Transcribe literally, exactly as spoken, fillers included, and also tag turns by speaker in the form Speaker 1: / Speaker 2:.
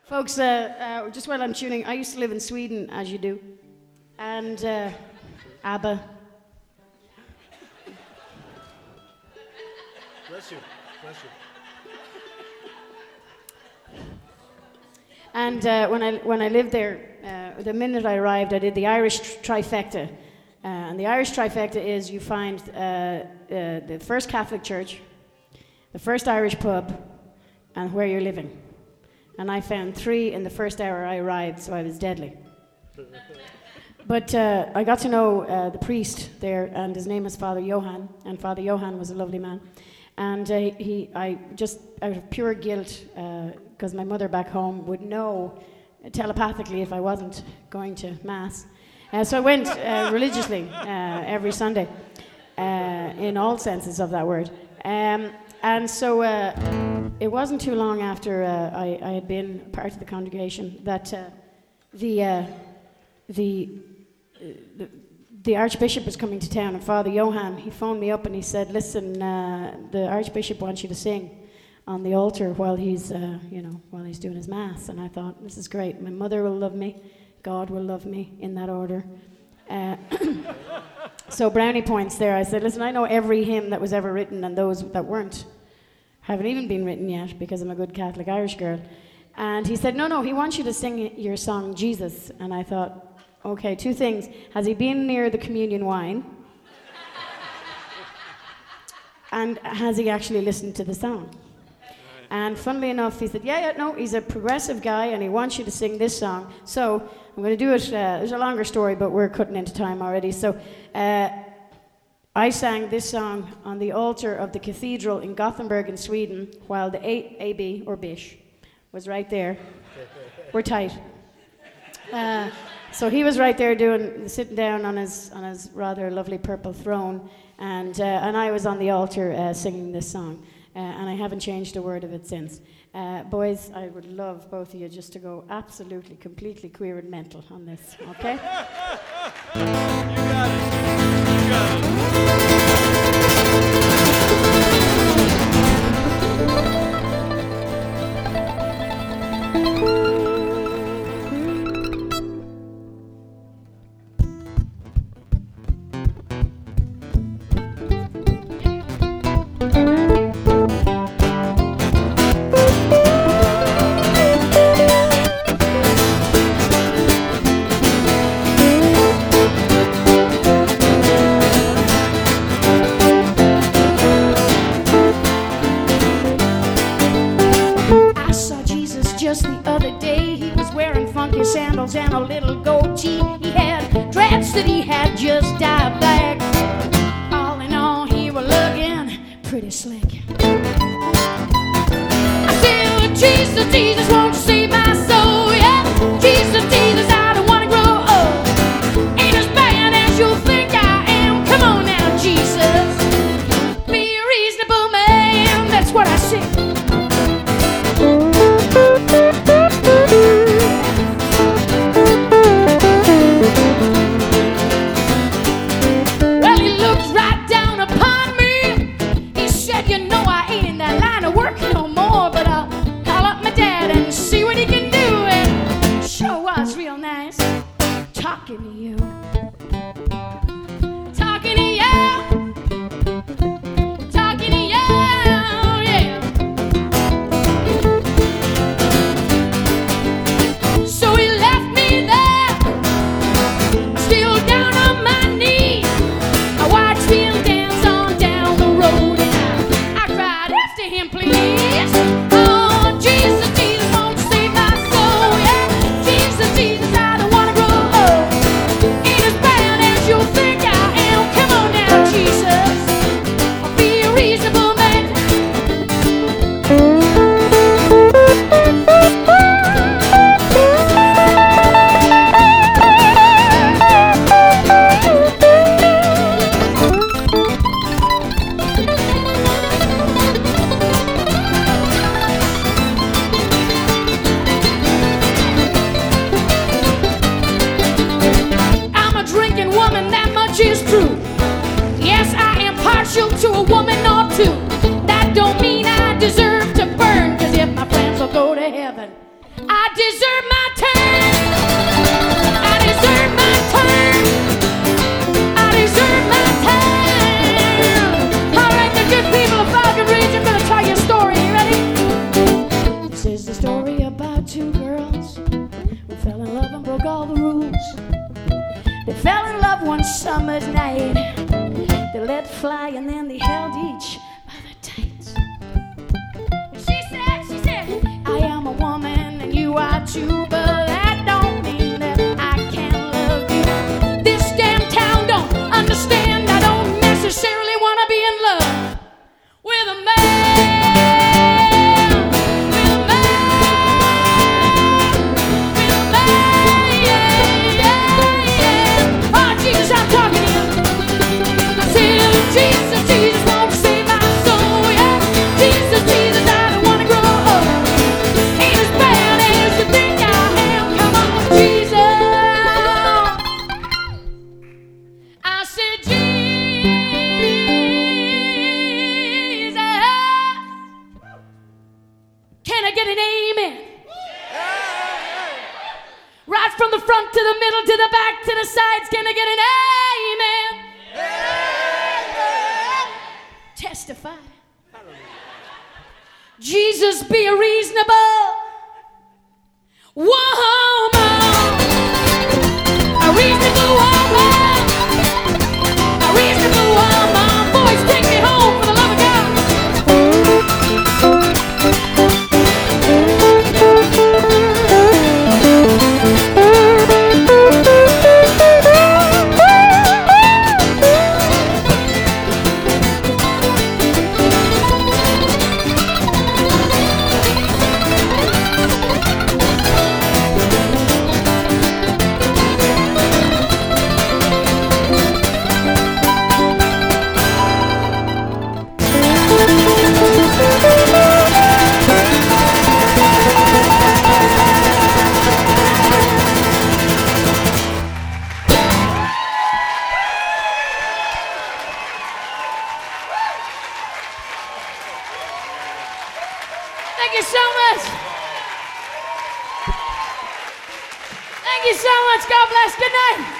Speaker 1: Folks, uh, uh, just while I'm tuning, I used to live in Sweden, as you do, and uh, ABBA.
Speaker 2: Bless you, bless you.
Speaker 1: And uh, when I when I lived there, uh, the minute I arrived, I did the Irish trifecta. Uh, and the Irish trifecta is you find uh, uh, the first Catholic church, the first Irish pub, and where you're living. And I found three in the first hour I arrived, so I was deadly. But uh, I got to know uh, the priest there, and his name is Father Johan, and Father Johan was a lovely man. And uh, he, I just, out of pure guilt, because uh, my mother back home would know telepathically if I wasn't going to Mass. Uh, so I went uh, religiously uh, every Sunday, uh, in all senses of that word. Um, and so uh, it wasn't too long after uh, I, I had been part of the congregation that uh, the, uh, the, uh, the the Archbishop was coming to town, and Father Johan, he phoned me up and he said, listen, uh, the Archbishop wants you to sing on the altar while he's, uh, you know, while he's doing his Mass. And I thought, this is great. My mother will love me. God will love me, in that order. Uh, so brownie points there. I said, listen, I know every hymn that was ever written, and those that weren't haven't even been written yet, because I'm a good Catholic Irish girl. And he said, no, no, he wants you to sing your song, Jesus. And I thought, okay, two things. Has he been near the communion wine? And has he actually listened to the song? And funnily enough, he said, yeah, yeah, no, he's a progressive guy, and he wants you to sing this song. So I'm going to do it. Uh, there's a longer story, but we're cutting into time already. So uh, I sang this song on the altar of the cathedral in Gothenburg in Sweden, while the A- AB, or Bish, was right there. We're tight. Uh, so he was right there doing, sitting down on his on his rather lovely purple throne, and uh, and I was on the altar uh, singing this song. Uh, and I haven't changed a word of it since. Uh, boys, I would love both of you just to go absolutely, completely queer and mental on this, okay?
Speaker 2: You got it. You got it.
Speaker 1: Sandals and a little goatee. He had dreads that he had just dyed black. All in all, he was looking pretty slick. I said, Jesus, Jesus, won't you save my soul? Yeah, Jesus, Jesus, I don't want to grow old. Ain't as bad as you think I am. Come on now, Jesus, be a reasonable man. That's what I said. Talking to you, talking to you, talking to you, yeah. So he left me there, still down on my knees. I watched him dance on down the road, and I, I cried after him, please. Oh, Jesus, Jesus, won't you save my soul? Yeah, Jesus, Jesus, I don't want to grow old. Ain't as bad as you think I am. Come on now, Jesus, I'll be a reasonable man. Is true. Yes, I am partial to a woman or two. That don't mean I deserve to burn, cause if my friends will go to heaven, I I deserve my turn. I deserve my turn. I deserve my turn. All right, the good people of Falcon Ridge, I'm gonna tell you a story. You ready? This is the story about two girls who fell in love and broke all the rules. They fell in love one summer's night. They let fly and then they held each other tight. She said, she said, I am a woman and you are too, but that don't mean that I can't love you. This damn town don't understand. I don't necessarily want to be in love with a man. With a man. With a man. Yeah, yeah, yeah. Oh, Jesus, I'm talking to you. I said, Jesus, Jesus, won't you save my soul, yeah. Jesus, Jesus, I don't wanna grow up. Ain't as bad as you think I am. Come on, Jesus. I said, Jesus, can I get an amen? Right from the front to the middle to the back to the sides, can I get an amen? Testify. Jesus, be a reasonable woman. A reasonable woman. A reasonable woman. Boys, take me home for the love of God. Thank you so much. Thank you so much. God bless. Good night.